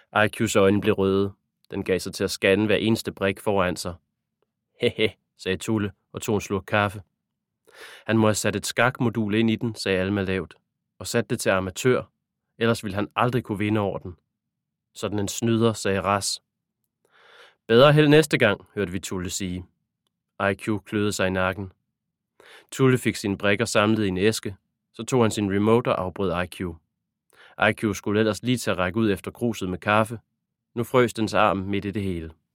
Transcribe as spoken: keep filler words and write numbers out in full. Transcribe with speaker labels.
Speaker 1: I Q's øjne blev røde. Den gav sig til at scanne hver eneste brik foran sig. Hehe, sagde Tulle og tog en slurk kaffe. Han må have sat et skakmodul ind i den, sagde Alma lavt, og sat det til amatør, ellers ville han aldrig kunne vinde over den. Sådan en snyder, sagde Ras. Bedre held næste gang, hørte vi Tulle sige. I Q kløede sig i nakken. Tulle fik sine brikker samlet i en æske, så tog han sin remote og afbrød I Q. I Q skulle ellers lige til at række ud efter kruset med kaffe. Nu frøs dens arm midt i det hele.